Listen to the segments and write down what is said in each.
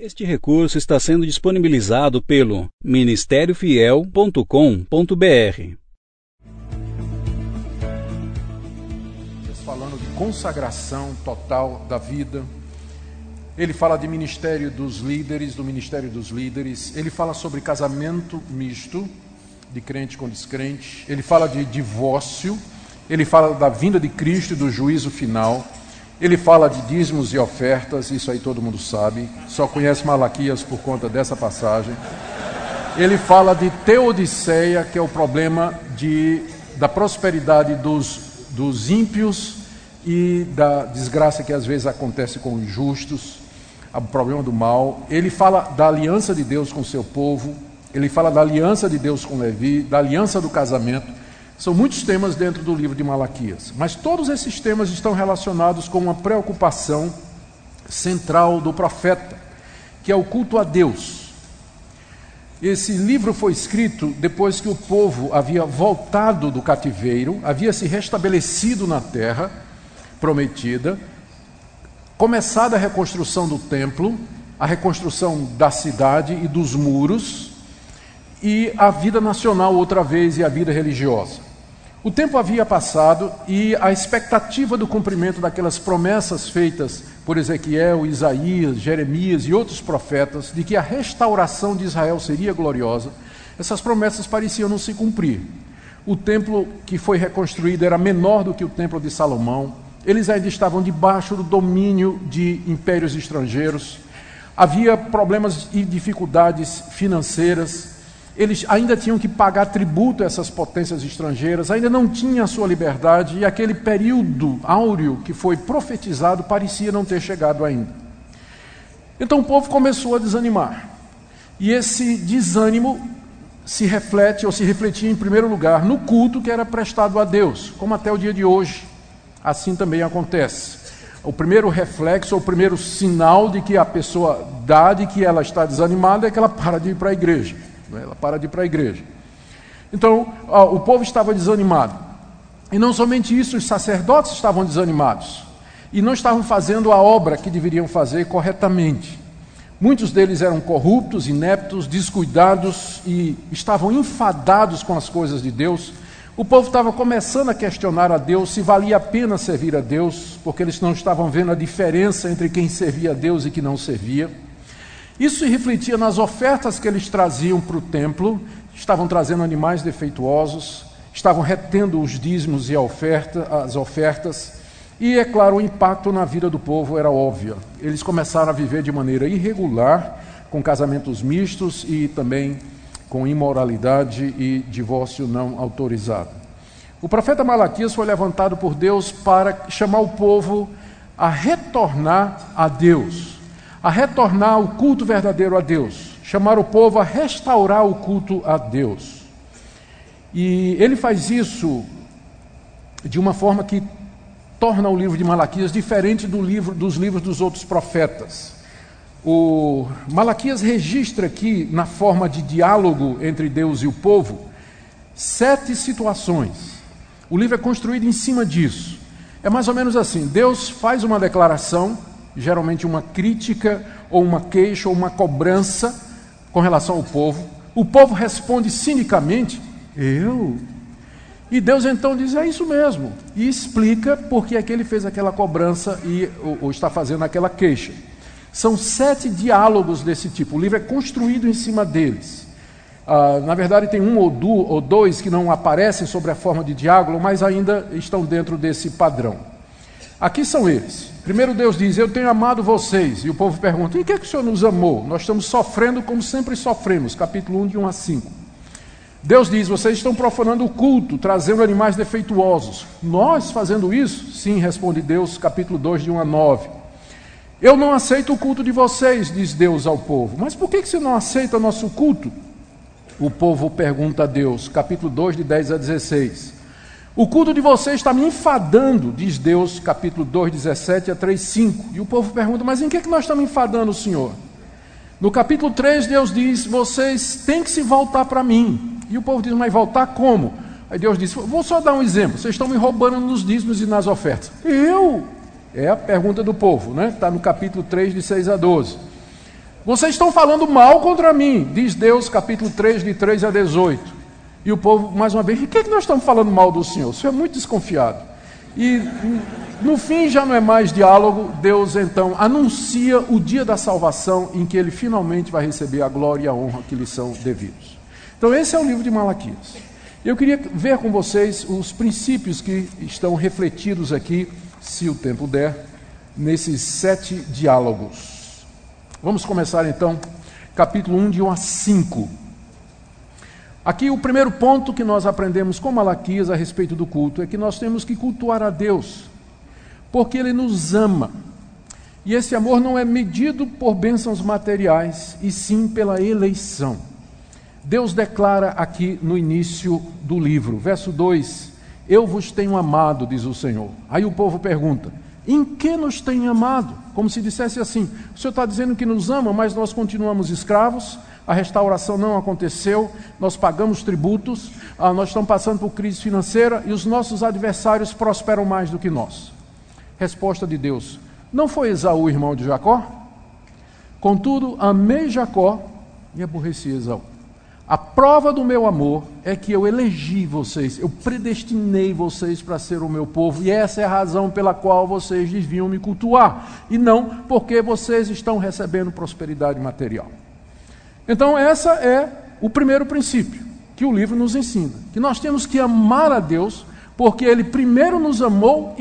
Este recurso está sendo disponibilizado pelo ministériofiel.com.br. Falando de consagração total da vida, ele fala de ministério dos líderes, do ministério dos líderes, ele fala sobre casamento misto, de crente com descrente, ele fala de divórcio, ele fala da vinda de Cristo e do juízo final, ele fala de dízimos e ofertas, isso aí todo mundo sabe, só conhece Malaquias por conta dessa passagem. Ele fala de teodiceia, que é o problema da prosperidade dos ímpios e da desgraça que às vezes acontece com os justos, o problema do mal. Ele fala da aliança de Deus com o seu povo, ele fala da aliança de Deus com Levi, da aliança do casamento. São muitos temas dentro do livro de Malaquias, mas todos esses temas estão relacionados com uma preocupação central do profeta, que é o culto a Deus. Esse livro foi escrito depois que o povo havia voltado do cativeiro, havia se restabelecido na terra prometida, começada a reconstrução do templo, a reconstrução da cidade e dos muros, e a vida nacional outra vez e a vida religiosa. O tempo havia passado e a expectativa do cumprimento daquelas promessas feitas por Ezequiel, Isaías, Jeremias e outros profetas, de que a restauração de Israel seria gloriosa, essas promessas pareciam não se cumprir. O templo que foi reconstruído era menor do que o templo de Salomão, eles ainda estavam debaixo do domínio de impérios estrangeiros, havia problemas e dificuldades financeiras, eles ainda tinham que pagar tributo a essas potências estrangeiras, ainda não tinham a sua liberdade, e aquele período áureo que foi profetizado parecia não ter chegado ainda. Então o povo começou a desanimar, e esse desânimo se refletia em primeiro lugar no culto que era prestado a Deus, como até o dia de hoje, assim também acontece. O primeiro reflexo, o primeiro sinal de que a pessoa dá de que ela está desanimada é que ela para de ir para a igreja. Ela para de ir para a igreja. Então, o povo estava desanimado. E não somente isso, os sacerdotes estavam desanimados. E não estavam fazendo a obra que deveriam fazer corretamente. Muitos deles eram corruptos, ineptos, descuidados e estavam enfadados com as coisas de Deus. O povo estava começando a questionar a Deus se valia a pena servir a Deus, porque eles não estavam vendo a diferença entre quem servia a Deus e quem não servia. Isso se refletia nas ofertas que eles traziam para o templo, estavam trazendo animais defeituosos, estavam retendo os dízimos e as ofertas, e é claro, o impacto na vida do povo era óbvio. Eles começaram a viver de maneira irregular, com casamentos mistos e também com imoralidade e divórcio não autorizado. O profeta Malaquias foi levantado por Deus para chamar o povo a retornar a Deus, a retornar ao culto verdadeiro a Deus, chamar o povo a restaurar o culto a Deus. E ele faz isso de uma forma que torna o livro de Malaquias diferente dos livros dos outros profetas. O Malaquias registra aqui, na forma de diálogo entre Deus e o povo, 7 situações. O livro é construído em cima disso. É mais ou menos assim: Deus faz uma declaração, geralmente uma crítica, ou uma queixa, ou uma cobrança com relação ao povo. O povo responde cinicamente, E Deus então diz, é isso mesmo, e explica por que é que ele fez aquela cobrança ou está fazendo aquela queixa. São 7 diálogos desse tipo, o livro é construído em cima deles. Na verdade tem um ou dois que não aparecem sobre a forma de diálogo, mas ainda estão dentro desse padrão. Aqui são eles. Primeiro Deus diz, eu tenho amado vocês. E o povo pergunta, e que é que o Senhor nos amou? Nós estamos sofrendo como sempre sofremos. Capítulo 1, de 1 a 5. Deus diz, vocês estão profanando o culto, trazendo animais defeituosos. Nós fazendo isso? Sim, responde Deus, capítulo 2, de 1 a 9. Eu não aceito o culto de vocês, diz Deus ao povo. Mas por que você não aceita nosso culto? O povo pergunta a Deus, capítulo 2, de 10 a 16. O culto de vocês está me enfadando, diz Deus, capítulo 2, 17 a 3, 5. E o povo pergunta, mas em que nós estamos enfadando o Senhor? No capítulo 3, Deus diz, vocês têm que se voltar para mim. E o povo diz, mas voltar como? Aí Deus diz, vou só dar um exemplo, vocês estão me roubando nos dízimos e nas ofertas. Eu? É a pergunta do povo, né? Está no capítulo 3, de 6 a 12. Vocês estão falando mal contra mim, diz Deus, capítulo 3, de 3 a 18. E o povo, mais uma vez, por que nós estamos falando mal do Senhor? O Senhor é muito desconfiado. E no fim já não é mais diálogo, Deus então anuncia o dia da salvação em que ele finalmente vai receber a glória e a honra que lhe são devidos. Então esse é o livro de Malaquias. Eu queria ver com vocês os princípios que estão refletidos aqui, se o tempo der, nesses 7 diálogos. Vamos começar então, capítulo 1, de 1 a 5. Aqui o primeiro ponto que nós aprendemos com Malaquias a respeito do culto é que nós temos que cultuar a Deus, porque Ele nos ama. E esse amor não é medido por bênçãos materiais, e sim pela eleição. Deus declara aqui no início do livro, verso 2, eu vos tenho amado, diz o Senhor. Aí o povo pergunta, em que nos tem amado? Como se dissesse assim, o Senhor está dizendo que nos ama, mas nós continuamos escravos, a restauração não aconteceu, nós pagamos tributos, nós estamos passando por crise financeira e os nossos adversários prosperam mais do que nós. Resposta de Deus, não foi Esaú irmão de Jacó? Contudo, amei Jacó e aborreci Esaú. A prova do meu amor é que eu elegi vocês, eu predestinei vocês para ser o meu povo, e essa é a razão pela qual vocês deviam me cultuar, e não porque vocês estão recebendo prosperidade material. Então esse é o primeiro princípio que o livro nos ensina, que nós temos que amar a Deus, porque Ele primeiro nos amou,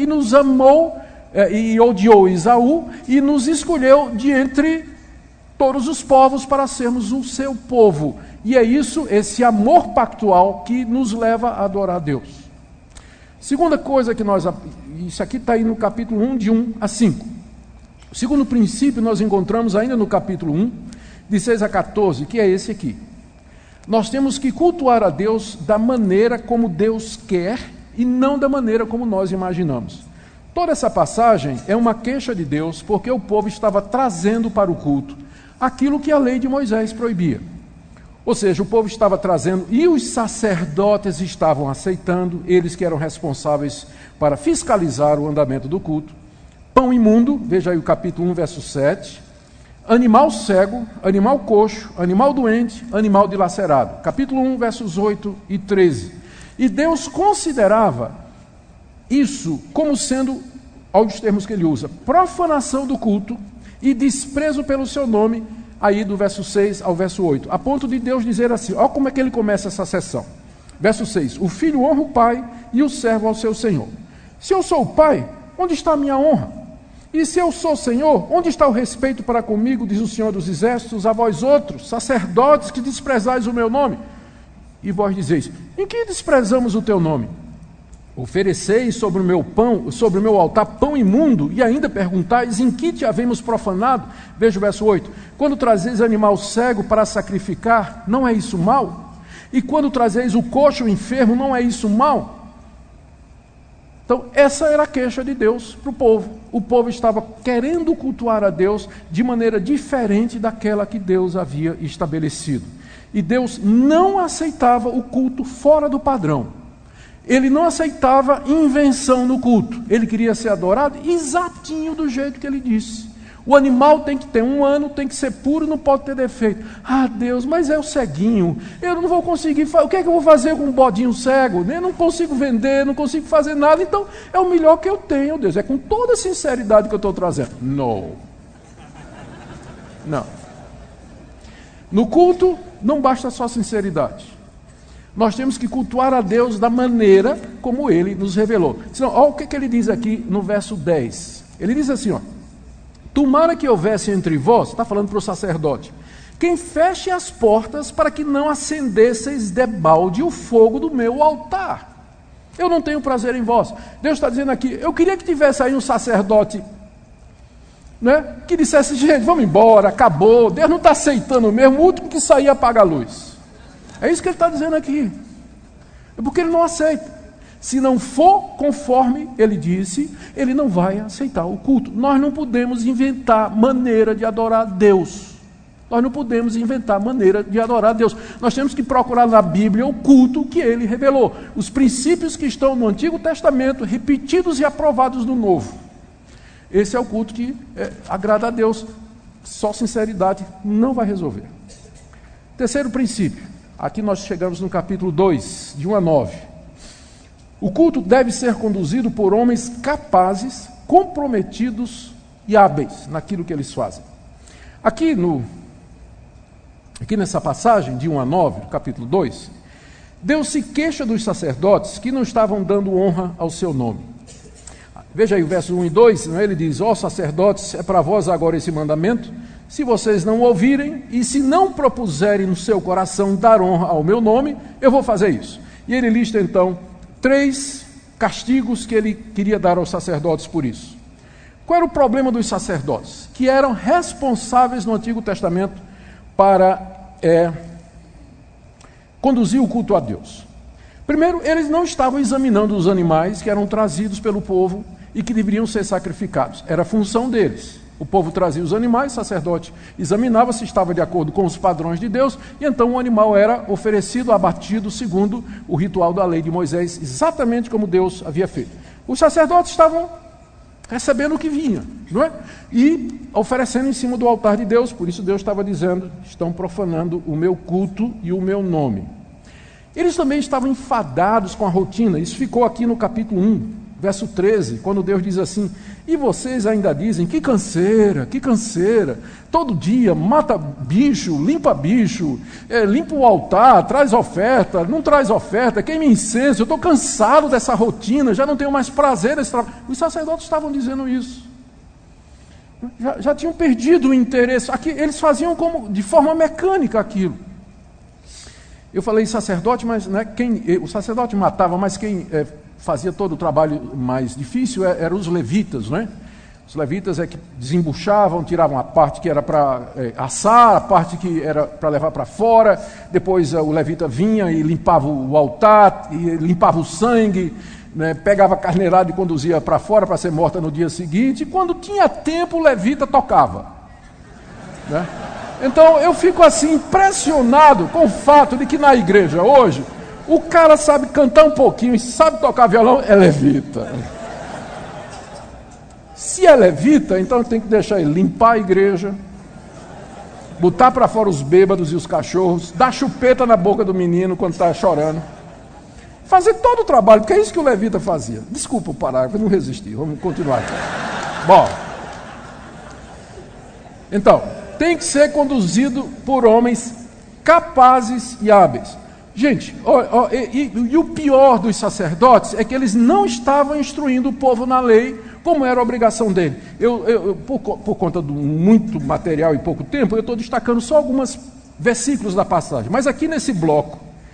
e odiou Esaú, e nos escolheu de entre todos os povos para sermos o seu povo. E é isso, esse amor pactual, que nos leva a adorar a Deus. Segunda coisa que isso aqui está aí no capítulo 1, de 1 a 5. O segundo princípio nós encontramos ainda no capítulo 1, de 6 a 14, que é esse aqui. Nós temos que cultuar a Deus da maneira como Deus quer e não da maneira como nós imaginamos. Toda essa passagem é uma queixa de Deus porque o povo estava trazendo para o culto aquilo que a lei de Moisés proibia. Ou seja, o povo estava trazendo e os sacerdotes estavam aceitando, eles que eram responsáveis para fiscalizar o andamento do culto. Pão imundo, veja aí o capítulo 1, verso 7. Animal cego, animal coxo, animal doente, animal dilacerado. Capítulo 1, versos 8 e 13. E Deus considerava isso como sendo, aos termos que ele usa, profanação do culto e desprezo pelo seu nome, aí do verso 6 ao verso 8, a ponto de Deus dizer assim, olha como é que ele começa essa sessão. Verso 6, o filho honra o pai e o servo ao seu senhor. Se eu sou o pai, onde está a minha honra? E se eu sou Senhor, onde está o respeito para comigo, diz o Senhor dos Exércitos, a vós outros, sacerdotes que desprezais o meu nome? E vós dizeis, em que desprezamos o teu nome? Ofereceis sobre o meu pão, sobre o meu altar pão imundo, e ainda perguntais, em que te havemos profanado? Veja o verso 8, quando trazeis animal cego para sacrificar, não é isso mal? E quando trazeis o coxo enfermo, não é isso mal? Então, essa era a queixa de Deus para o povo. O povo estava querendo cultuar a Deus de maneira diferente daquela que Deus havia estabelecido. E Deus não aceitava o culto fora do padrão. Ele não aceitava invenção no culto. Ele queria ser adorado exatinho do jeito que ele disse. O animal tem que ter 1 ano, tem que ser puro, não pode ter defeito. Ah, Deus, mas é o ceguinho. Eu não vou conseguir. O que é que eu vou fazer com um bodinho cego? Eu não consigo vender, não consigo fazer nada. Então, é o melhor que eu tenho, Deus. É com toda a sinceridade que eu estou trazendo. Não. No culto, não basta só sinceridade. Nós temos que cultuar a Deus da maneira como Ele nos revelou. Senão, olha o que ele diz aqui no verso 10. Ele diz assim, ó. Tomara que houvesse entre vós, está falando para o sacerdote, quem feche as portas para que não acendesseis debalde o fogo do meu altar. Eu não tenho prazer em vós. Deus está dizendo aqui, eu queria que tivesse aí um sacerdote, né, que dissesse, gente, vamos embora, acabou, Deus não está aceitando mesmo, o último que sair apaga a luz. É isso que ele está dizendo aqui. É porque ele não aceita. Se não for conforme ele disse, ele não vai aceitar o culto. Nós não podemos inventar maneira de adorar a Deus. Nós não podemos inventar maneira de adorar a Deus. Nós temos que procurar na Bíblia o culto que ele revelou. Os princípios que estão no Antigo Testamento, repetidos e aprovados no Novo. Esse é o culto que agrada a Deus. Só sinceridade não vai resolver. Terceiro princípio. Aqui nós chegamos no capítulo 2, de 1 a 9. O culto deve ser conduzido por homens capazes, comprometidos e hábeis naquilo que eles fazem. Aqui nessa passagem, de 1 a 9, do capítulo 2, Deus se queixa dos sacerdotes que não estavam dando honra ao seu nome. Veja aí o verso 1 e 2, né? Ele diz: ó sacerdotes, é para vós agora esse mandamento, se vocês não ouvirem e se não propuserem no seu coração dar honra ao meu nome, eu vou fazer isso. E ele lista então 3 castigos que ele queria dar aos sacerdotes por isso. Qual era o problema dos sacerdotes? Que eram responsáveis no Antigo Testamento para conduzir o culto a Deus. Primeiro, eles não estavam examinando os animais que eram trazidos pelo povo e que deveriam ser sacrificados. Era a função deles. O povo trazia os animais, o sacerdote examinava se estava de acordo com os padrões de Deus, e então o animal era oferecido, abatido, segundo o ritual da lei de Moisés, exatamente como Deus havia feito. Os sacerdotes estavam recebendo o que vinha, não é? E oferecendo em cima do altar de Deus. Por isso Deus estava dizendo: estão profanando o meu culto e o meu nome. Eles também estavam enfadados com a rotina. Isso ficou aqui no capítulo 1, verso 13, quando Deus diz assim: e vocês ainda dizem, que canseira, todo dia mata bicho, limpa o altar, traz oferta, não traz oferta, queima incenso, eu estou cansado dessa rotina, já não tenho mais prazer nesse trabalho. Os sacerdotes estavam dizendo isso. Já tinham perdido o interesse. Aqui, eles faziam de forma mecânica aquilo. Eu falei sacerdote, mas né, o sacerdote matava, mas quem fazia todo o trabalho mais difícil eram os levitas, né? Os levitas é que desembuchavam, tiravam a parte que era para assar, a parte que era para levar para fora. Depois o levita vinha e limpava o altar, e limpava o sangue, né? Pegava a carneirada e conduzia para fora para ser morta no dia seguinte. E quando tinha tempo, o levita tocava, né? Então eu fico assim impressionado com o fato de que na igreja hoje o cara sabe cantar um pouquinho e sabe tocar violão, é levita. Se é levita, então tem que deixar ele limpar a igreja, botar para fora os bêbados e os cachorros, dar chupeta na boca do menino quando está chorando, fazer todo o trabalho, porque é isso que o levita fazia. Desculpa o parágrafo, eu não resisti, vamos continuar aqui. Bom, então, tem que ser conduzido por homens capazes e hábeis. Gente, e o pior dos sacerdotes é que eles não estavam instruindo o povo na lei, como era a obrigação dele. Por conta de muito material e pouco tempo, eu estou destacando só alguns versículos da passagem. Mas aqui nesse bloco,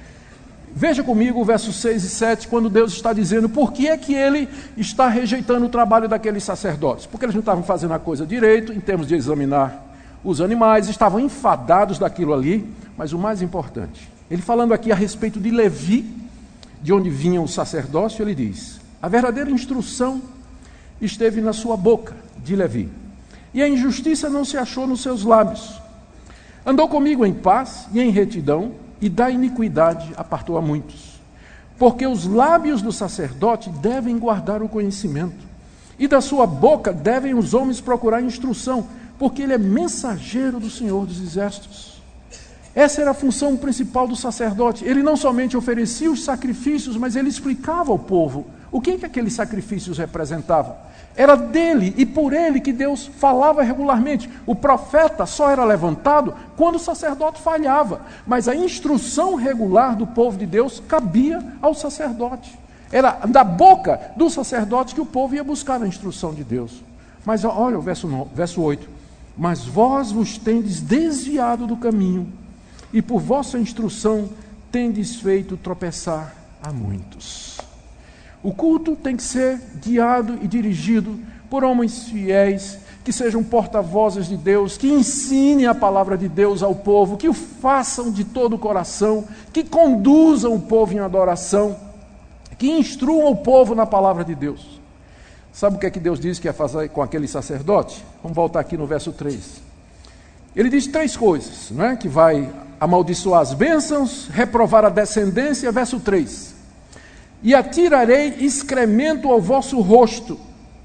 veja comigo o verso 6 e 7, quando Deus está dizendo por que é que ele está rejeitando o trabalho daqueles sacerdotes. Porque eles não estavam fazendo a coisa direito, em termos de examinar os animais, estavam enfadados daquilo ali, mas o mais importante, ele falando aqui a respeito de Levi, de onde vinha o sacerdócio, ele diz: a verdadeira instrução esteve na sua boca, de Levi, e a injustiça não se achou nos seus lábios. Andou comigo em paz e em retidão, e da iniquidade apartou a muitos. Porque os lábios do sacerdote devem guardar o conhecimento, e da sua boca devem os homens procurar instrução, porque ele é mensageiro do Senhor dos Exércitos. Essa era a função principal do sacerdote. Ele não somente oferecia os sacrifícios, mas ele explicava ao povo o que aqueles sacrifícios representavam. Era dele e por ele que Deus falava regularmente. O profeta só era levantado quando o sacerdote falhava, mas a instrução regular do povo de Deus cabia ao sacerdote. Era da boca do sacerdote que o povo ia buscar a instrução de Deus. Mas olha o verso 8. Mas vós vos tendes desviado do caminho, e por vossa instrução tendes feito tropeçar a muitos. O culto tem que ser guiado e dirigido por homens fiéis, que sejam porta-vozes de Deus, que ensinem a palavra de Deus ao povo, que o façam de todo o coração, que conduzam o povo em adoração, que instruam o povo na palavra de Deus. Sabe o que é que Deus diz que ia fazer com aquele sacerdote? Vamos voltar aqui no verso 3. Ele diz 3 coisas, não é? Que vai amaldiçoar as bênçãos, reprovar a descendência, verso 3. E atirarei excremento ao vosso rosto,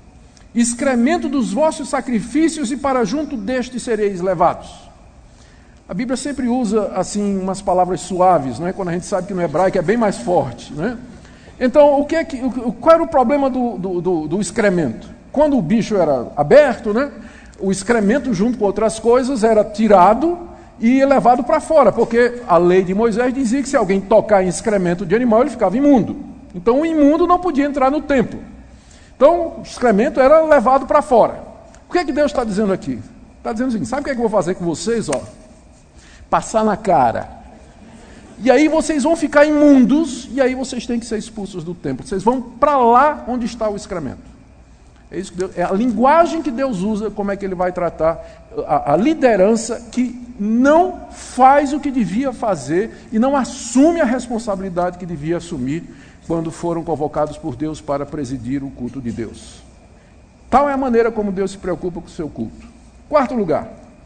excremento dos vossos sacrifícios, e para junto destes sereis levados. A Bíblia sempre usa assim umas palavras suaves, não é? Quando a gente sabe que no hebraico é bem mais forte, né? Então, qual era o problema do excremento? Quando o bicho era aberto, né, o excremento junto com outras coisas era tirado e levado para fora, porque a lei de Moisés dizia que se alguém tocar em excremento de animal, ele ficava imundo. Então o imundo não podia entrar no templo. Então o excremento era levado para fora. O que é que Deus está dizendo aqui? Está dizendo assim, sabe o que é que eu vou fazer com vocês? Passar na cara. E aí vocês vão ficar imundos, e aí vocês têm que ser expulsos do templo. Vocês vão para lá onde está o excremento. É isso que Deus, é a linguagem que Deus usa, como é que ele vai tratar a liderança que não faz o que devia fazer e não assume a responsabilidade que devia assumir quando foram convocados por Deus para presidir o culto de Deus. Tal é a maneira como Deus se preocupa com o seu culto. Quarto lugar,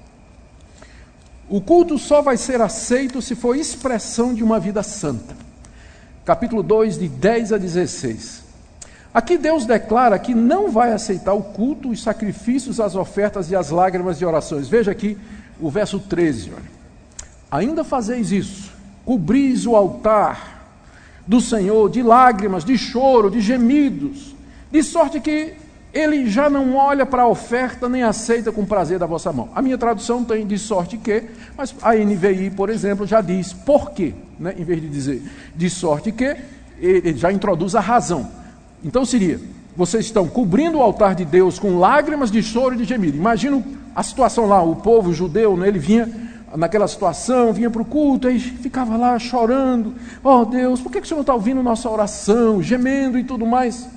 o culto só vai ser aceito se for expressão de uma vida santa. Capítulo 2, de 10 a 16. Aqui Deus declara que não vai aceitar o culto, os sacrifícios, as ofertas e as lágrimas de orações. Veja aqui o verso 13. Olha. Ainda fazeis isso, cobris o altar do Senhor de lágrimas, de choro, de gemidos, de sorte que ele já não olha para a oferta nem aceita com prazer da vossa mão. A minha tradução tem de sorte que, mas a NVI, por exemplo, já diz por quê, né? Em vez de dizer de sorte que, ele já introduz a razão. Então seria, vocês estão cobrindo o altar de Deus com lágrimas de choro e de gemido. Imagina a situação lá, o povo judeu, né, ele vinha naquela situação, vinha para o culto, aí ficava lá chorando. Oh Deus, por que o Senhor não está ouvindo nossa oração, gemendo e tudo mais?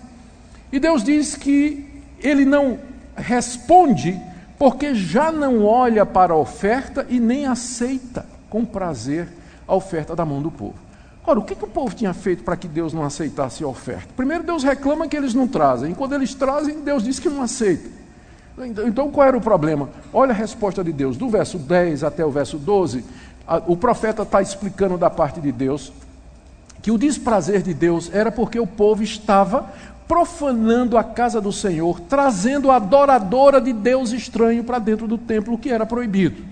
E Deus diz que ele não responde porque já não olha para a oferta e nem aceita com prazer a oferta da mão do povo. Ora, o que o povo tinha feito para que Deus não aceitasse a oferta? Primeiro, Deus reclama que eles não trazem. E quando eles trazem, Deus diz que não aceita. Então, qual era o problema? Olha a resposta de Deus. Do verso 10 até o verso 12, o profeta está explicando da parte de Deus que o desprazer de Deus era porque o povo estava profanando a casa do Senhor, trazendo a adoradora de Deus estranho para dentro do templo, o que era proibido.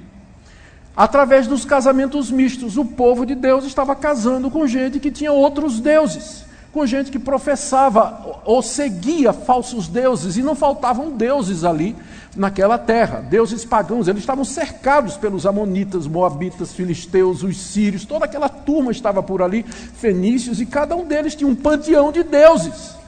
Através dos casamentos mistos, o povo de Deus estava casando com gente que tinha outros deuses, com gente que professava ou seguia falsos deuses, e não faltavam deuses ali naquela terra, deuses pagãos. Eles estavam cercados pelos amonitas, moabitas, filisteus, os sírios, toda aquela turma estava por ali, fenícios, e cada um deles tinha um panteão de deuses.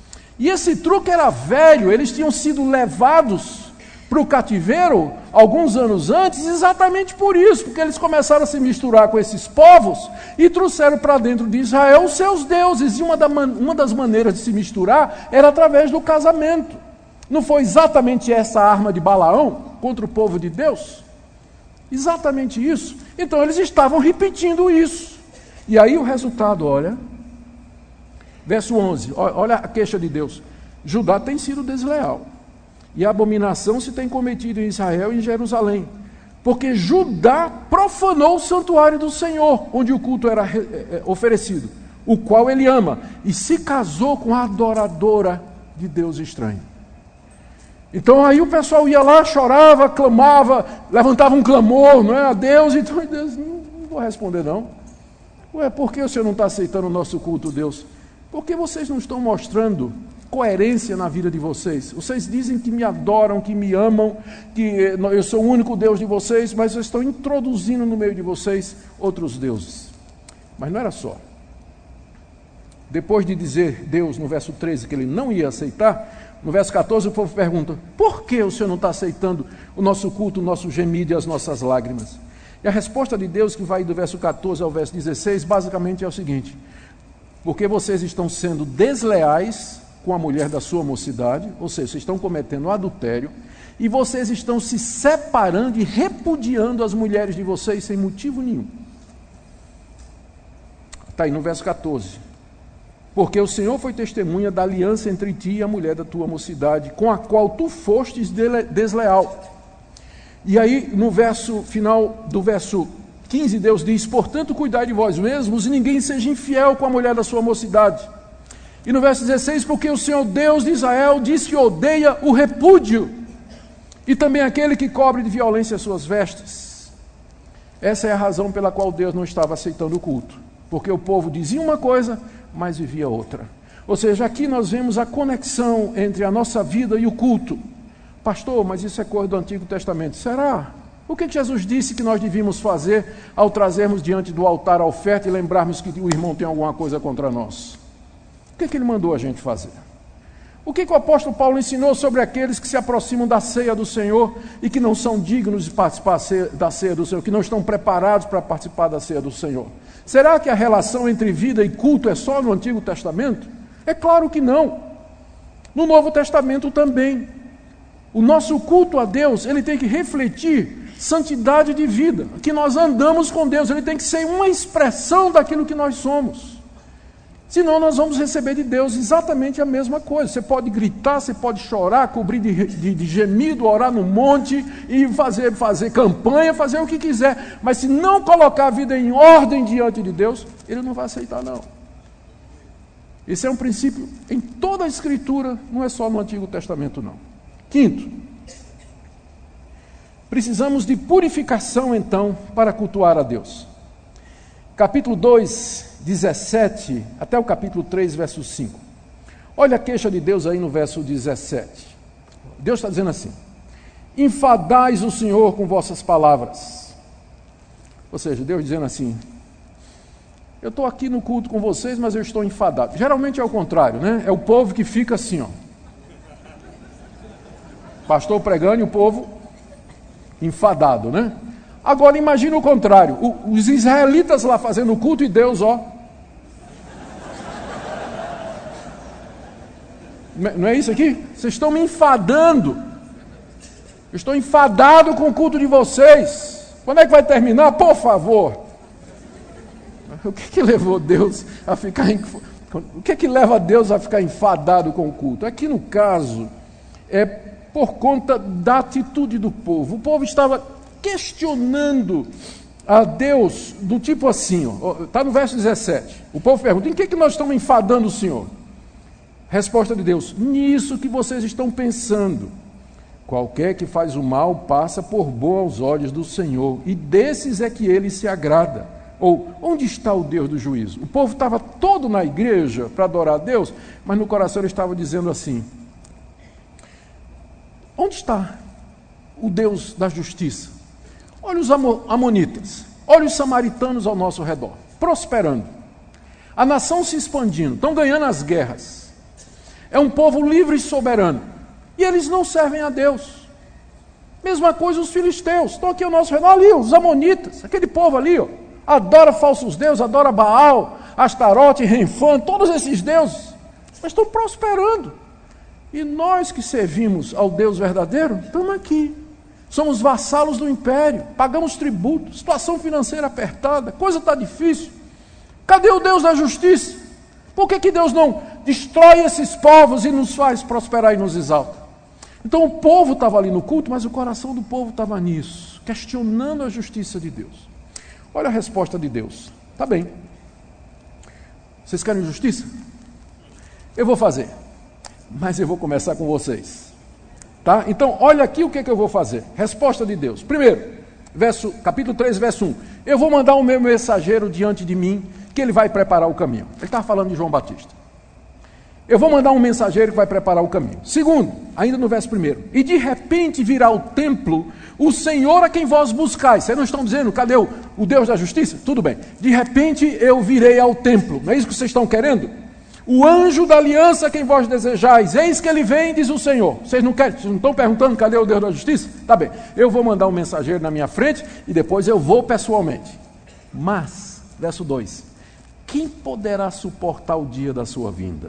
E esse truque era velho, eles tinham sido levados para o cativeiro alguns anos antes, exatamente por isso, porque eles começaram a se misturar com esses povos e trouxeram para dentro de Israel os seus deuses, e uma das maneiras de se misturar era através do casamento. Não foi exatamente essa a arma de Balaão contra o povo de Deus? Exatamente isso. Então eles estavam repetindo isso. E aí o resultado, olha, verso 11, olha a queixa de Deus. Judá tem sido desleal, e a abominação se tem cometido em Israel e em Jerusalém, porque Judá profanou o santuário do Senhor, onde o culto era oferecido, o qual ele ama, e se casou com a adoradora de Deus estranho. Então aí o pessoal ia lá, chorava, clamava, levantava um clamor, não é, a Deus, então Deus, não vou responder não. Ué, por que o Senhor não está aceitando o nosso culto, Deus? Porque vocês não estão mostrando coerência na vida de vocês. Vocês dizem que me adoram, que me amam, que eu sou o único Deus de vocês, mas vocês estão introduzindo no meio de vocês outros deuses. Mas não era só. Depois de dizer Deus no verso 13 que ele não ia aceitar, no verso 14 o povo pergunta, por que o Senhor não está aceitando o nosso culto, o nosso gemido e as nossas lágrimas? E a resposta de Deus, que vai do verso 14 ao verso 16, basicamente é o seguinte: porque vocês estão sendo desleais com a mulher da sua mocidade, ou seja, vocês estão cometendo adultério, e vocês estão se separando e repudiando as mulheres de vocês sem motivo nenhum. Está aí no verso 14. Porque o Senhor foi testemunha da aliança entre ti e a mulher da tua mocidade, com a qual tu fostes desleal. E aí, no verso final do verso 15, Deus diz, portanto, cuidai de vós mesmos e ninguém seja infiel com a mulher da sua mocidade. E no verso 16, porque o Senhor Deus de Israel diz que odeia o repúdio, e também aquele que cobre de violência as suas vestes. Essa é a razão pela qual Deus não estava aceitando o culto, porque o povo dizia uma coisa, mas vivia outra. Ou seja, aqui nós vemos a conexão entre a nossa vida e o culto. Pastor, mas isso é coisa do Antigo Testamento. Será? O que Jesus disse que nós devíamos fazer ao trazermos diante do altar a oferta e lembrarmos que o irmão tem alguma coisa contra nós? O que ele mandou a gente fazer? O que o apóstolo Paulo ensinou sobre aqueles que se aproximam da ceia do Senhor e que não são dignos de participar da ceia do Senhor, que não estão preparados para participar da ceia do Senhor? Será que a relação entre vida e culto é só no Antigo Testamento? É claro que não. No Novo Testamento também. O nosso culto a Deus, ele tem que refletir santidade de vida, que nós andamos com Deus, ele tem que ser uma expressão daquilo que nós somos. Senão nós vamos receber de Deus exatamente a mesma coisa. Você pode gritar, você pode chorar, cobrir de gemido, orar no monte e fazer campanha, fazer o que quiser. Mas se não colocar a vida em ordem diante de Deus, ele não vai aceitar não. Esse é um princípio em toda a Escritura, não é só no Antigo Testamento não. Quinto, precisamos de purificação então para cultuar a Deus. Capítulo 2, 17 até o capítulo 3, verso 5. Olha a queixa de Deus aí no verso 17. Deus está dizendo assim: enfadais o Senhor com vossas palavras. Ou seja, Deus dizendo assim: eu estou aqui no culto com vocês, mas eu estou enfadado. Geralmente é o contrário, né? É o povo que fica assim, ó. Pastor pregando e o povo enfadado, né? Agora imagina o contrário, os israelitas lá fazendo o culto e Deus, ó. Não é isso aqui? Vocês estão me enfadando. Eu estou enfadado com o culto de vocês. Quando é que vai terminar? Por favor. O que levou Deus a ficar... O que leva Deus a ficar enfadado com o culto? Aqui no caso, é por conta da atitude do povo. O povo estava questionando a Deus do tipo assim, está no verso 17. O povo pergunta: em que nós estamos enfadando o Senhor? Resposta de Deus: nisso que vocês estão pensando. Qualquer que faz o mal passa por bom aos olhos do Senhor, e desses é que ele se agrada. Ou, onde está o Deus do juízo? O povo estava todo na igreja para adorar a Deus, mas no coração ele estava dizendo assim: onde está o Deus da justiça? Olha os amonitas, olha os samaritanos ao nosso redor, prosperando. A nação se expandindo, estão ganhando as guerras. É um povo livre e soberano. E eles não servem a Deus. Mesma coisa os filisteus, estão aqui ao nosso redor, ali os amonitas, aquele povo ali, ó, adora falsos deuses, adora Baal, Astarote, Renfã, todos esses deuses, mas estão prosperando. E nós que servimos ao Deus verdadeiro, estamos aqui. Somos vassalos do império, pagamos tributo, situação financeira apertada, coisa está difícil. Cadê o Deus da justiça? Por que Deus não destrói esses povos e nos faz prosperar e nos exalta? Então o povo estava ali no culto, mas o coração do povo estava nisso, questionando a justiça de Deus. Olha a resposta de Deus: tá bem, vocês querem justiça? Eu vou fazer, mas eu vou começar com vocês. Tá? Então, olha aqui o que eu vou fazer. Resposta de Deus. Primeiro, capítulo 3, verso 1. Eu vou mandar o meu mensageiro diante de mim, que ele vai preparar o caminho. Ele estava falando de João Batista. Eu vou mandar um mensageiro que vai preparar o caminho. Segundo, ainda no verso 1. E de repente virá o templo, o Senhor a quem vós buscais. Vocês não estão dizendo, cadê o Deus da justiça? Tudo bem. De repente eu virei ao templo. Não é isso que vocês estão querendo? O anjo da aliança a quem vós desejais, eis que ele vem, diz o Senhor. Vocês não querem? Vocês não estão perguntando cadê o Deus da justiça? Tá bem, eu vou mandar um mensageiro na minha frente e depois eu vou pessoalmente. Mas, verso 2, quem poderá suportar o dia da sua vinda?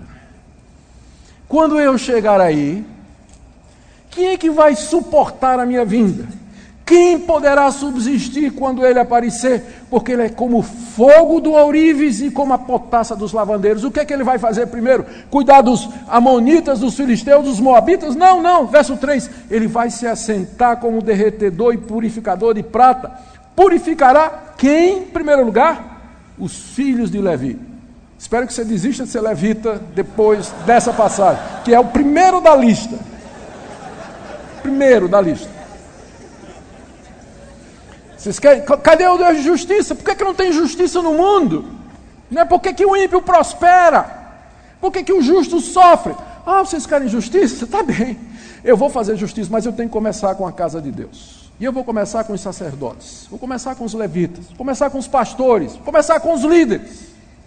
Quando eu chegar aí, quem é que vai suportar a minha vinda? Quem poderá subsistir quando ele aparecer? Porque ele é como fogo do ourives e como a potassa dos lavandeiros. O que é que ele vai fazer primeiro? Cuidar dos amonitas, dos filisteus, dos moabitas? Não. Verso 3. Ele vai se assentar como derretedor e purificador de prata. Purificará quem, em primeiro lugar? Os filhos de Levi. Espero que você desista de ser levita depois dessa passagem, que é o primeiro da lista. Primeiro da lista. Vocês querem, cadê o Deus de justiça? Por que não tem justiça no mundo? Não é? Por que o ímpio prospera? Por que o justo sofre? Ah, vocês querem justiça? Está bem. Eu vou fazer justiça, mas eu tenho que começar com a casa de Deus. E eu vou começar com os sacerdotes. Vou começar com os levitas. Vou começar com os pastores. Vou começar com os líderes.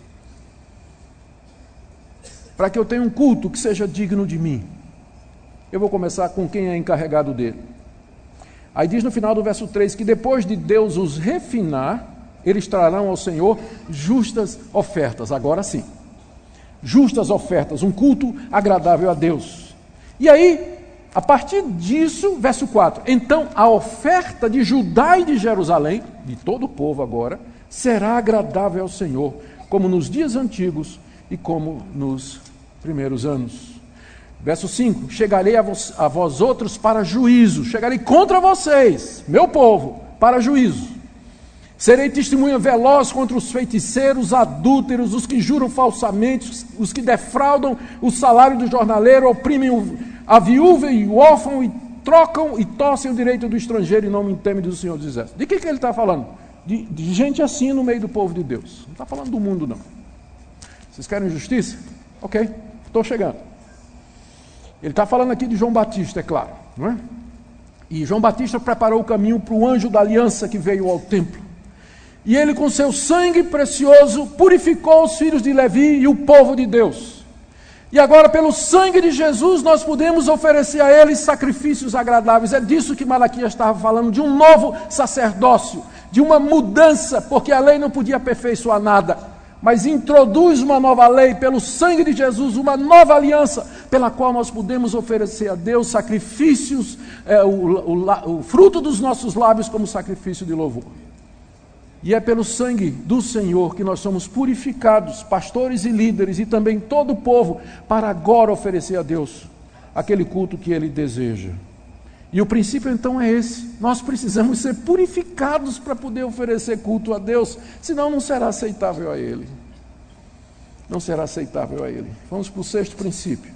Para que eu tenha um culto que seja digno de mim. Eu vou começar com quem é encarregado dele. Aí diz no final do verso 3 que depois de Deus os refinar, eles trarão ao Senhor justas ofertas. Agora sim. Justas ofertas, um culto agradável a Deus. E aí, a partir disso, verso 4, então a oferta de Judá e de Jerusalém, de todo o povo agora, será agradável ao Senhor, como nos dias antigos e como nos primeiros anos. Verso 5, chegarei a vós outros para juízo, chegarei contra vocês, meu povo, para juízo. Serei testemunha veloz contra os feiticeiros, adúlteros, os que juram falsamente, os que defraudam o salário do jornaleiro, oprimem a viúva e o órfão, e trocam e torcem o direito do estrangeiro e não me temem do Senhor dos Exércitos. De que ele está falando? De gente assim no meio do povo de Deus. Não está falando do mundo, não. Vocês querem justiça? Ok, estou chegando. Ele está falando aqui de João Batista, é claro, não é? E João Batista preparou o caminho para o anjo da aliança que veio ao templo. E ele com seu sangue precioso purificou os filhos de Levi e o povo de Deus. E agora pelo sangue de Jesus nós podemos oferecer a eles sacrifícios agradáveis. É disso que Malaquias estava falando, de um novo sacerdócio, de uma mudança, porque a lei não podia aperfeiçoar nada. Mas introduz uma nova lei pelo sangue de Jesus, uma nova aliança, pela qual nós podemos oferecer a Deus sacrifícios, o fruto dos nossos lábios como sacrifício de louvor. E é pelo sangue do Senhor que nós somos purificados, pastores e líderes, e também todo o povo, para agora oferecer a Deus aquele culto que Ele deseja. E o princípio então é esse: nós precisamos ser purificados para poder oferecer culto a Deus, senão não será aceitável a Ele. Não será aceitável a Ele. Vamos para o sexto princípio.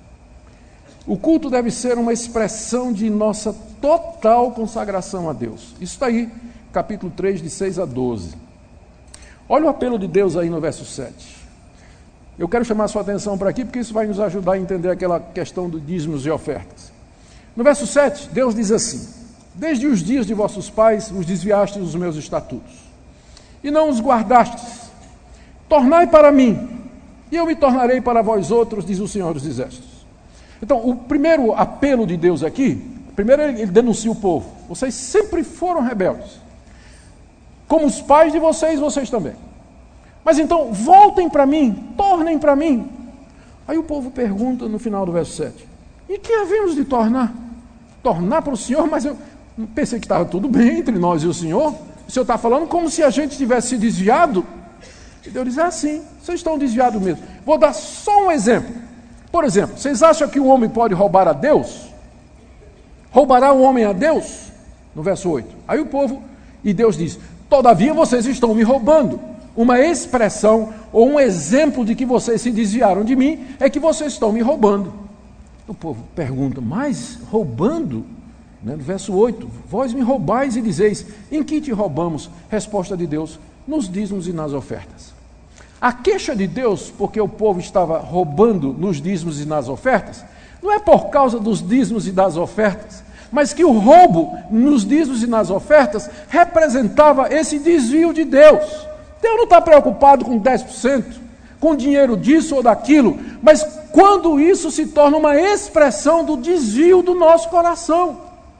O culto deve ser uma expressão de nossa total consagração a Deus. Isso está aí, capítulo 3, de 6 a 12. Olha o apelo de Deus aí no verso 7. Eu quero chamar a sua atenção para aqui, porque isso vai nos ajudar a entender aquela questão dos dízimos e ofertas. No verso 7, Deus diz assim: desde os dias de vossos pais os desviastes dos meus estatutos, e não os guardastes. Tornai para mim, e eu me tornarei para vós outros, diz o Senhor dos Exércitos. Então, o primeiro apelo de Deus aqui, primeiro ele denuncia o povo: vocês sempre foram rebeldes. Como os pais de vocês, vocês também. Mas então, voltem para mim, tornem para mim. Aí o povo pergunta no final do verso 7: e que havemos de tornar? Tornar para o Senhor? Mas eu pensei que estava tudo bem entre nós e o Senhor. O Senhor está falando como se a gente tivesse se desviado. E Deus diz: sim, vocês estão desviados mesmo. Vou dar só um exemplo. Por exemplo, vocês acham que o homem pode roubar a Deus? Roubará o homem a Deus? No verso 8. Aí o povo, e Deus diz: todavia vocês estão me roubando. Uma expressão ou um exemplo de que vocês se desviaram de mim é que vocês estão me roubando. O povo pergunta: mas roubando? No verso 8, vós me roubais e dizeis: em que te roubamos? Resposta de Deus: nos dízimos e nas ofertas. A queixa de Deus, porque o povo estava roubando nos dízimos e nas ofertas, não é por causa dos dízimos e das ofertas, mas que o roubo nos dízimos e nas ofertas representava esse desvio de Deus. Deus não está preocupado com 10%, com dinheiro disso ou daquilo, mas quando isso se torna uma expressão do desvio do nosso coração.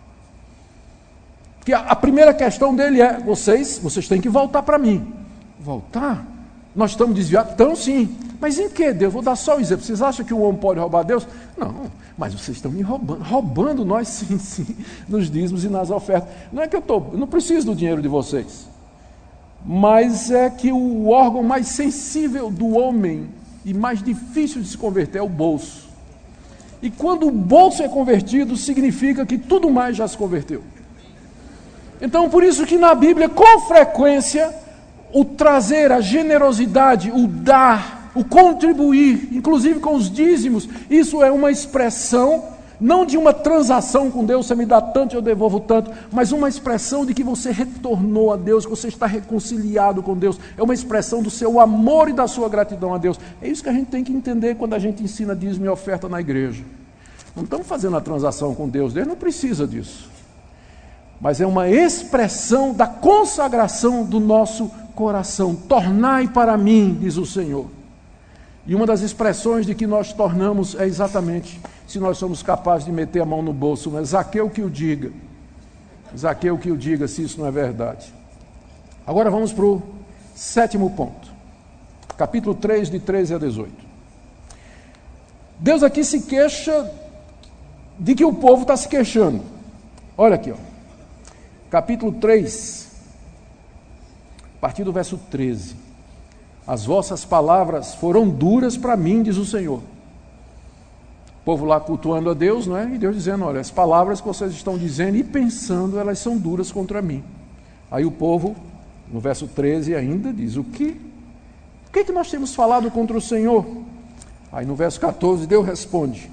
Que a primeira questão dele é: vocês têm que voltar para mim. Voltar? Nós estamos desviados? Então sim. Mas em que, Deus? Vou dar só um exemplo. Vocês acham que o homem pode roubar Deus? Não, mas vocês estão me roubando. Roubando nós sim, nos dízimos e nas ofertas. Não é que eu não preciso do dinheiro de vocês. Mas é que o órgão mais sensível do homem e mais difícil de se converter é o bolso. E quando o bolso é convertido, significa que tudo mais já se converteu. Então, por isso que na Bíblia, com frequência, o trazer, a generosidade, o dar, o contribuir, inclusive com os dízimos, isso é uma expressão não de uma transação com Deus, você me dá tanto e eu devolvo tanto, mas uma expressão de que você retornou a Deus, que você está reconciliado com Deus. É uma expressão do seu amor e da sua gratidão a Deus. É isso que a gente tem que entender quando a gente ensina dízimo e oferta na igreja. Não estamos fazendo a transação com Deus, Deus não precisa disso. Mas é uma expressão da consagração do nosso coração. Tornai para mim, diz o Senhor. E uma das expressões de que nós tornamos é exatamente se nós somos capazes de meter a mão no bolso. Mas Zaqueu que o diga. Zaqueu que o diga se isso não é verdade. Agora vamos para o 7º ponto. Capítulo 3, de 13 a 18. Deus aqui se queixa de que o povo está se queixando. Olha aqui, ó. Capítulo 3, a partir do verso 13. As vossas palavras foram duras para mim, diz o Senhor. O povo lá cultuando a Deus, não é? E Deus dizendo, olha, as palavras que vocês estão dizendo e pensando, elas são duras contra mim. Aí o povo, no verso 13 ainda, diz, o quê? O que nós temos falado contra o Senhor? Aí no verso 14, Deus responde,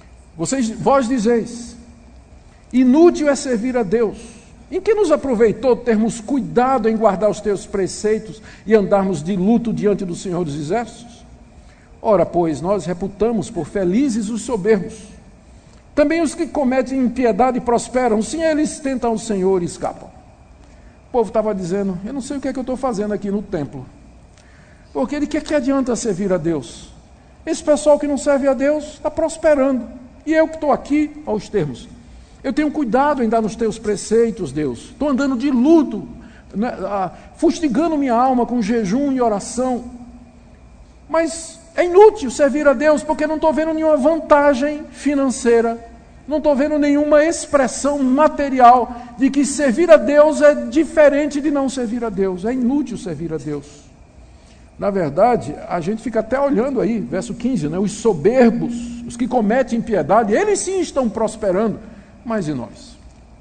vós dizeis, inútil é servir a Deus. Em que nos aproveitou termos cuidado em guardar os teus preceitos e andarmos de luto diante do Senhor dos Exércitos? Ora, pois, nós reputamos por felizes os soberbos. Também os que cometem impiedade prosperam, sim, eles tentam o Senhor e escapam. O povo estava dizendo, eu não sei o que é que eu estou fazendo aqui no templo. Porque de que adianta servir a Deus? Esse pessoal que não serve a Deus está prosperando. E eu que estou aqui, aos termos. Eu tenho cuidado em dar nos teus preceitos, Deus. Estou andando de luto, né, fustigando minha alma com jejum e oração. Mas é inútil servir a Deus, porque não estou vendo nenhuma vantagem financeira. Não estou vendo nenhuma expressão material de que servir a Deus é diferente de não servir a Deus. É inútil servir a Deus. Na verdade, a gente fica até olhando aí, verso 15, né, os soberbos, os que cometem impiedade, eles sim estão prosperando. Mas e nós?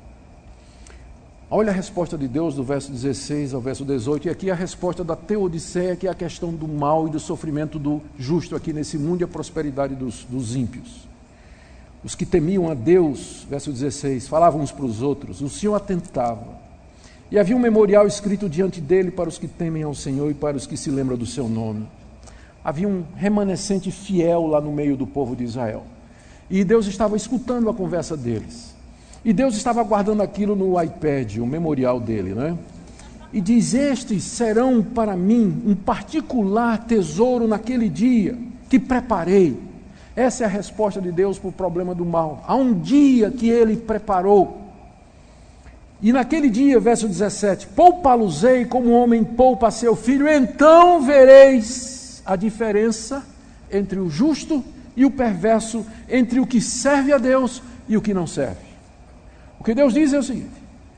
Olha a resposta de Deus do verso 16 ao verso 18, e aqui a resposta da Teodiceia, que é a questão do mal e do sofrimento do justo aqui nesse mundo e a prosperidade dos ímpios. Os que temiam a Deus, verso 16, falavam uns para os outros, o Senhor atentava, e havia um memorial escrito diante dele para os que temem ao Senhor e para os que se lembram do seu nome. Havia um remanescente fiel lá no meio do povo de Israel, e Deus estava escutando a conversa deles. E Deus estava guardando aquilo no iPad, o memorial dele, né? E diz, estes serão para mim um particular tesouro naquele dia que preparei. Essa é a resposta de Deus para o problema do mal. Há um dia que ele preparou. E naquele dia, verso 17, poupá-los-ei como um homem poupa seu filho, então vereis a diferença entre o justo e o perverso, entre o que serve a Deus e o que não serve. O que Deus diz é o seguinte,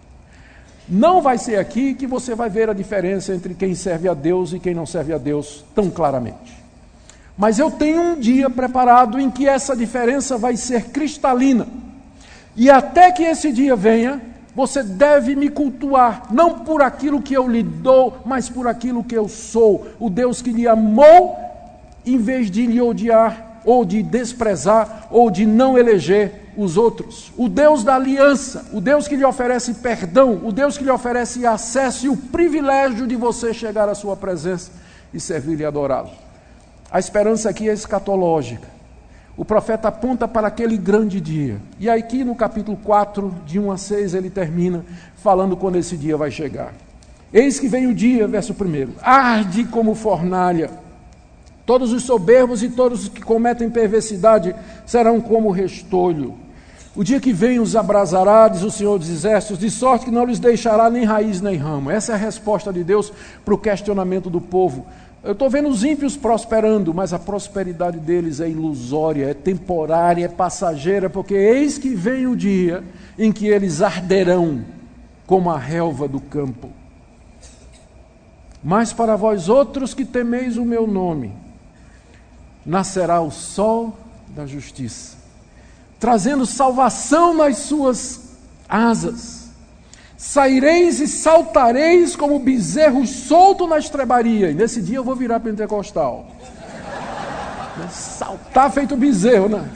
não vai ser aqui que você vai ver a diferença entre quem serve a Deus e quem não serve a Deus tão claramente. Mas eu tenho um dia preparado em que essa diferença vai ser cristalina. E até que esse dia venha, você deve me cultuar, não por aquilo que eu lhe dou, mas por aquilo que eu sou. O Deus que lhe amou, em vez de lhe odiar, ou de desprezar, ou de não eleger os outros. O Deus da aliança, o Deus que lhe oferece perdão, o Deus que lhe oferece acesso e o privilégio de você chegar à sua presença e servir-lhe e adorá-lo. A esperança aqui é escatológica. O profeta aponta para aquele grande dia. E aqui no capítulo 4, de 1 a 6, ele termina falando quando esse dia vai chegar. Eis que vem o dia, verso 1, arde como fornalha. Todos os soberbos e todos os que cometem perversidade serão como restolho. O dia que vem os abrasará, diz o Senhor dos Exércitos, de sorte que não lhes deixará nem raiz nem ramo. Essa é a resposta de Deus para o questionamento do povo. Eu estou vendo os ímpios prosperando, mas a prosperidade deles é ilusória, é temporária, é passageira, porque eis que vem o dia em que eles arderão como a relva do campo. Mas para vós outros que temeis o meu nome, nascerá o sol da justiça, trazendo salvação nas suas asas. Saireis e saltareis como bezerros soltos na estrebaria. E nesse dia eu vou virar pentecostal. Saltar feito bezerro, né?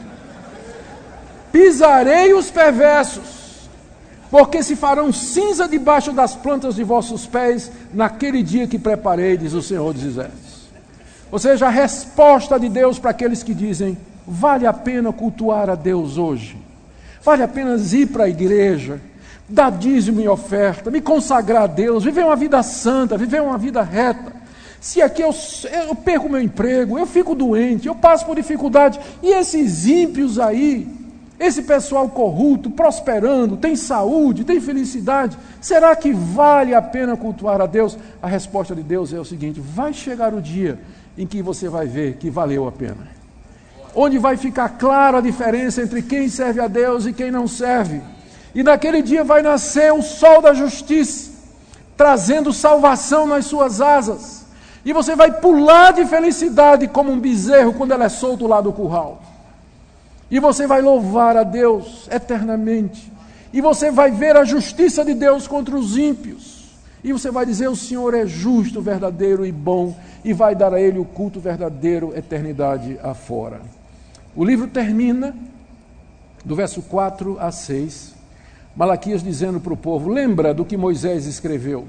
Pisarei os perversos, porque se farão cinza debaixo das plantas de vossos pés, naquele dia que preparei, diz o Senhor dos Exércitos. Ou seja, a resposta de Deus para aqueles que dizem, vale a pena cultuar a Deus hoje, vale a pena ir para a igreja, dar dízimo e oferta, me consagrar a Deus, viver uma vida santa, viver uma vida reta. Se aqui eu perco meu emprego, eu fico doente, eu passo por dificuldade, e esses ímpios aí, esse pessoal corrupto, prosperando, tem saúde, tem felicidade, será que vale a pena cultuar a Deus? A resposta de Deus é o seguinte, vai chegar o dia em que você vai ver que valeu a pena. Onde vai ficar clara a diferença entre quem serve a Deus e quem não serve. E naquele dia vai nascer o sol da justiça, trazendo salvação nas suas asas. E você vai pular de felicidade como um bezerro quando ele é solto lá do curral. E você vai louvar a Deus eternamente. E você vai ver a justiça de Deus contra os ímpios. E você vai dizer, o Senhor é justo, verdadeiro e bom. E vai dar a Ele o culto verdadeiro, eternidade afora. O livro termina, do verso 4 a 6, Malaquias dizendo para o povo, lembra do que Moisés escreveu.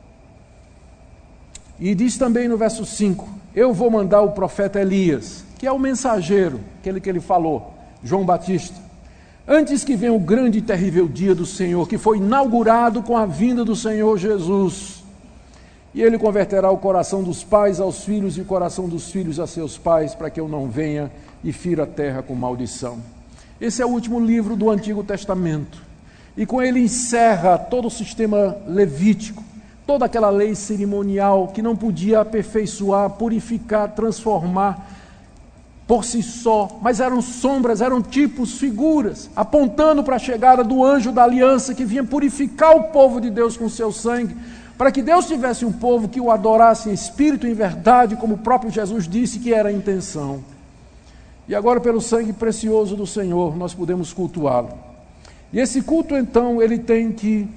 E diz também no verso 5, eu vou mandar o profeta Elias, que é o mensageiro, aquele que ele falou, João Batista, antes que venha o grande e terrível dia do Senhor, que foi inaugurado com a vinda do Senhor Jesus. E ele converterá o coração dos pais aos filhos e o coração dos filhos a seus pais, para que eu não venha e fira a terra com maldição. Esse é o último livro do Antigo Testamento. E com ele encerra todo o sistema levítico, toda aquela lei cerimonial que não podia aperfeiçoar, purificar, transformar por si só, mas eram sombras, eram tipos, figuras, apontando para a chegada do anjo da aliança que vinha purificar o povo de Deus com seu sangue, para que Deus tivesse um povo que o adorasse em espírito e em verdade, como o próprio Jesus disse que era a intenção. E agora, pelo sangue precioso do Senhor, nós podemos cultuá-lo. E esse culto, então, ele tem que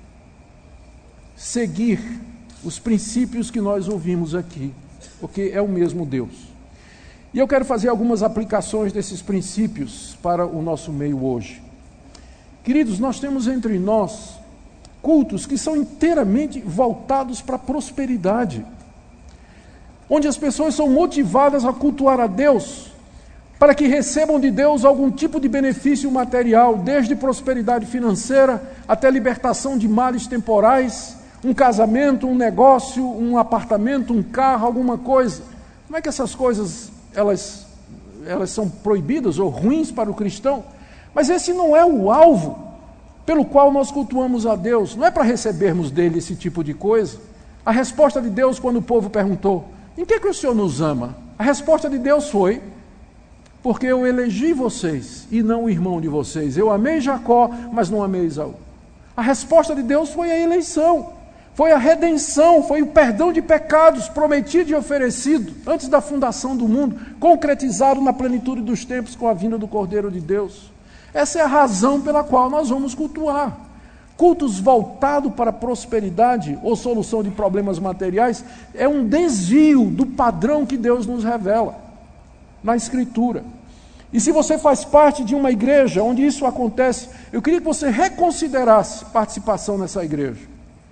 seguir os princípios que nós ouvimos aqui, porque é o mesmo Deus. E eu quero fazer algumas aplicações desses princípios para o nosso meio hoje. Queridos, nós temos entre nós cultos que são inteiramente voltados para a prosperidade, onde as pessoas são motivadas a cultuar a Deus, para que recebam de Deus algum tipo de benefício material, desde prosperidade financeira até libertação de males temporais, um casamento, um negócio, um apartamento, um carro, alguma coisa. Não é que essas coisas elas são proibidas ou ruins para o cristão, mas esse não é o alvo pelo qual nós cultuamos a Deus. Não é para recebermos dele esse tipo de coisa. A resposta de Deus, quando o povo perguntou, em que o Senhor nos ama? A resposta de Deus foi, porque eu elegi vocês e não o irmão de vocês. Eu amei Jacó, mas não amei Esaú. A resposta de Deus foi a eleição, foi a redenção, foi o perdão de pecados prometido e oferecido antes da fundação do mundo, concretizado na plenitude dos tempos com a vinda do Cordeiro de Deus. Essa é a razão pela qual nós vamos cultuar. Cultos voltados para a prosperidade ou solução de problemas materiais é um desvio do padrão que Deus nos revela na Escritura. E se você faz parte de uma igreja onde isso acontece, eu queria que você reconsiderasse participação nessa igreja.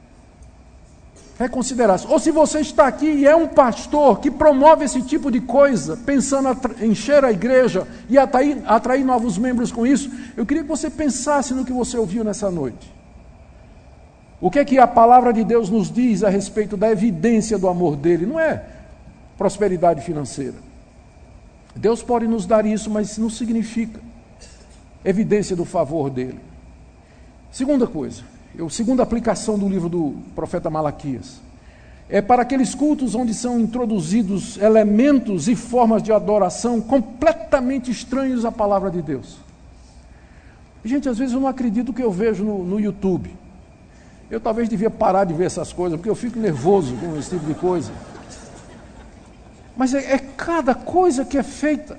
Reconsiderasse. Ou se você está aqui e é um pastor que promove esse tipo de coisa, pensando em encher a igreja e atrair novos membros com isso, eu queria que você pensasse no que você ouviu nessa noite. O que é que a palavra de Deus nos diz a respeito da evidência do amor dele? Não é prosperidade financeira. Deus pode nos dar isso, mas não significa evidência do favor dele. Segunda coisa, segunda aplicação do livro do profeta Malaquias, é para aqueles cultos onde são introduzidos elementos e formas de adoração completamente estranhos à palavra de Deus. Gente, às vezes eu não acredito que eu vejo no YouTube. Eu talvez devia parar de ver essas coisas, porque eu fico nervoso com esse tipo de coisa. Mas é cada coisa que é feita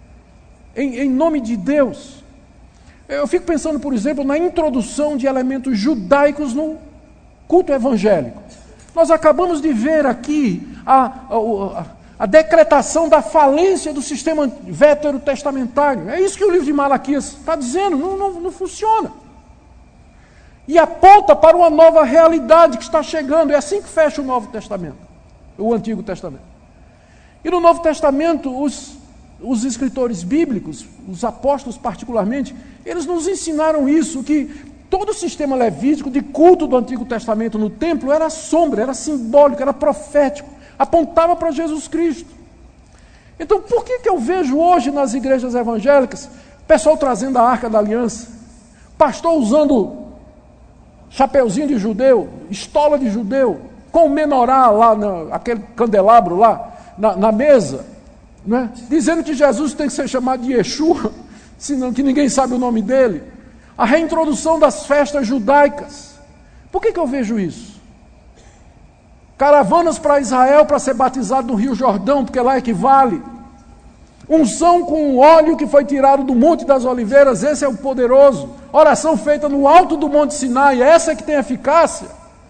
em nome de Deus. Eu fico pensando, por exemplo, na introdução de elementos judaicos no culto evangélico. Nós acabamos de ver aqui a decretação da falência do sistema veterotestamentário. É isso que o livro de Malaquias está dizendo, não funciona. E aponta para uma nova realidade que está chegando. É assim que fecha o Novo Testamento, o Antigo Testamento. E no Novo Testamento, os escritores bíblicos, os apóstolos particularmente, eles nos ensinaram isso, que todo o sistema levítico de culto do Antigo Testamento no templo era sombra, era simbólico, era profético, apontava para Jesus Cristo. Então, por que eu vejo hoje nas igrejas evangélicas, pessoal trazendo a Arca da Aliança, pastor usando chapeuzinho de judeu, estola de judeu, com o menorá lá, aquele candelabro lá, na mesa, né? Dizendo que Jesus tem que ser chamado de Yeshua, senão que ninguém sabe o nome dele. A reintrodução das festas judaicas. Por que eu vejo isso? Caravanas para Israel para ser batizado no Rio Jordão, porque lá equivale. Unção com óleo que foi tirado do Monte das Oliveiras, esse é o poderoso. Oração feita no alto do Monte Sinai, essa é que tem eficácia.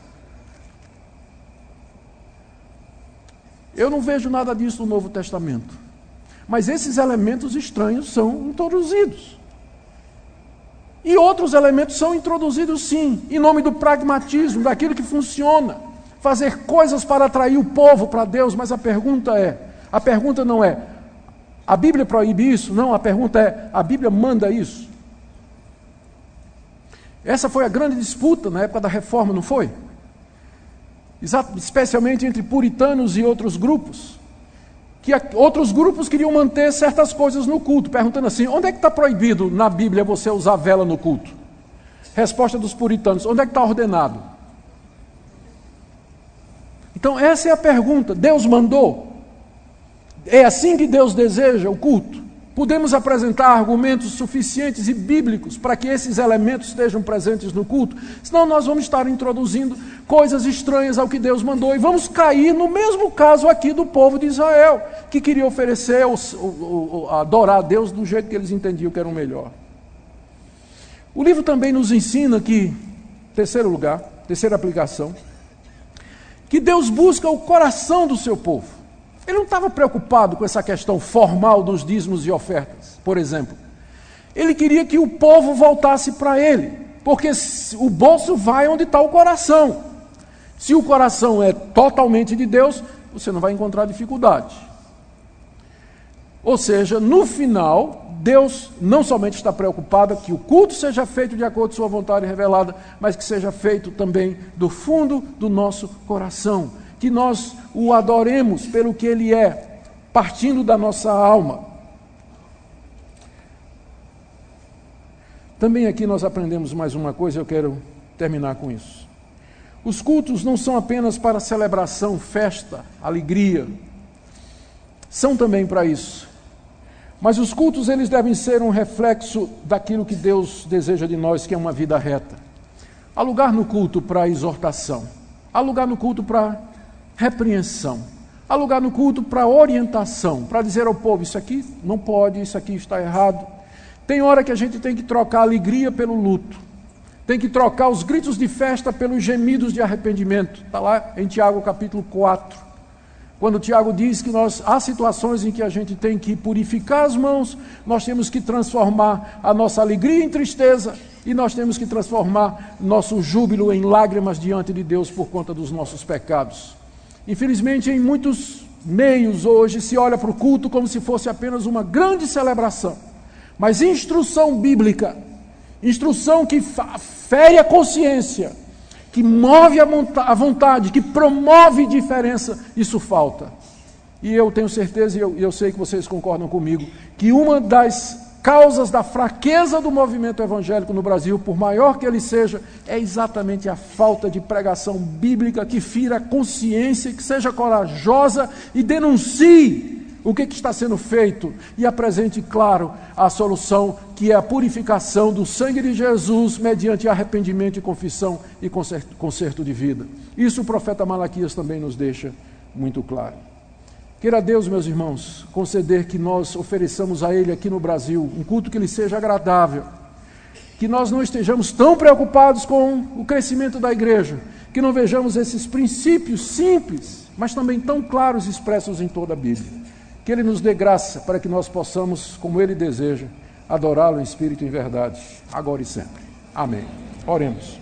Eu não vejo nada disso no Novo Testamento. Mas esses elementos estranhos são introduzidos. E outros elementos são introduzidos sim, em nome do pragmatismo, daquilo que funciona. Fazer coisas para atrair o povo para Deus, mas a pergunta não é, a Bíblia proíbe isso? Não, a pergunta é, a Bíblia manda isso? Essa foi a grande disputa na época da Reforma, não foi? Especialmente entre puritanos e outros grupos. Que outros grupos queriam manter certas coisas no culto, perguntando assim, onde é que está proibido na Bíblia você usar vela no culto? Resposta dos puritanos, onde é que está ordenado? Então essa é a pergunta, Deus mandou? É assim que Deus deseja o culto? Podemos apresentar argumentos suficientes e bíblicos para que esses elementos estejam presentes no culto? Senão nós vamos estar introduzindo coisas estranhas ao que Deus mandou e vamos cair no mesmo caso aqui do povo de Israel, que queria oferecer, adorar a Deus do jeito que eles entendiam que era o melhor. O livro também nos ensina que, terceira aplicação, que Deus busca o coração do seu povo. Ele não estava preocupado com essa questão formal dos dízimos e ofertas, por exemplo. Ele queria que o povo voltasse para ele, porque o bolso vai onde está o coração. Se o coração é totalmente de Deus, você não vai encontrar dificuldade. Ou seja, no final, Deus não somente está preocupado que o culto seja feito de acordo com sua vontade revelada, mas que seja feito também do fundo do nosso coração, que nós o adoremos pelo que Ele é, partindo da nossa alma. Também aqui nós aprendemos mais uma coisa, eu quero terminar com isso. Os cultos não são apenas para celebração, festa, alegria. São também para isso. Mas os cultos, eles devem ser um reflexo daquilo que Deus deseja de nós, que é uma vida reta. Há lugar no culto para exortação. Há lugar no culto para repreensão. Há lugar no culto para orientação, para dizer ao povo, isso aqui não pode, isso aqui está errado. Tem hora que a gente tem que trocar a alegria pelo luto. Tem que trocar os gritos de festa pelos gemidos de arrependimento. Está lá em Tiago capítulo 4. Quando Tiago diz que há situações em que a gente tem que purificar as mãos, nós temos que transformar a nossa alegria em tristeza e nós temos que transformar nosso júbilo em lágrimas diante de Deus por conta dos nossos pecados. Infelizmente, em muitos meios hoje se olha para o culto como se fosse apenas uma grande celebração. Mas instrução bíblica, instrução que fere a consciência, que move a vontade, que promove diferença, isso falta. E eu tenho certeza, e eu sei que vocês concordam comigo, que uma das causas da fraqueza do movimento evangélico no Brasil, por maior que ele seja, é exatamente a falta de pregação bíblica que fira a consciência, que seja corajosa e denuncie o que está sendo feito e apresente, claro, a solução, que é a purificação do sangue de Jesus mediante arrependimento e confissão e conserto de vida. Isso o profeta Malaquias também nos deixa muito claro. Queira Deus, meus irmãos, conceder que nós ofereçamos a Ele aqui no Brasil um culto que lhe seja agradável, que nós não estejamos tão preocupados com o crescimento da igreja, que não vejamos esses princípios simples, mas também tão claros expressos em toda a Bíblia. Que Ele nos dê graça para que nós possamos, como Ele deseja, adorá-lo em espírito e em verdade, agora e sempre. Amém. Oremos.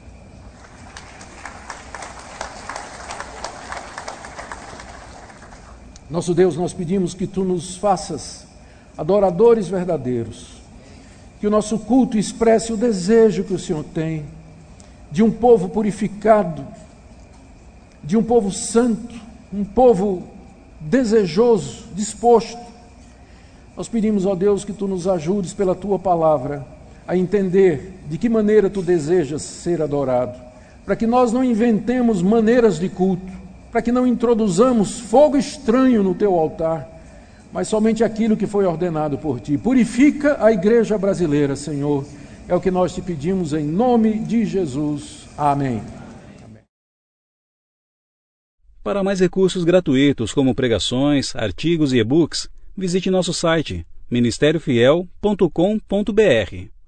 Nosso Deus, nós pedimos que Tu nos faças adoradores verdadeiros, que o nosso culto expresse o desejo que o Senhor tem de um povo purificado, de um povo santo, um povo desejoso, disposto. Nós pedimos, ó Deus, que Tu nos ajudes pela Tua palavra a entender de que maneira Tu desejas ser adorado, para que nós não inventemos maneiras de culto, para que não introduzamos fogo estranho no Teu altar, mas somente aquilo que foi ordenado por Ti. Purifica a igreja brasileira, Senhor. É o que nós Te pedimos em nome de Jesus. Amém. Para mais recursos gratuitos como pregações, artigos e e-books, visite nosso site ministériofiel.com.br.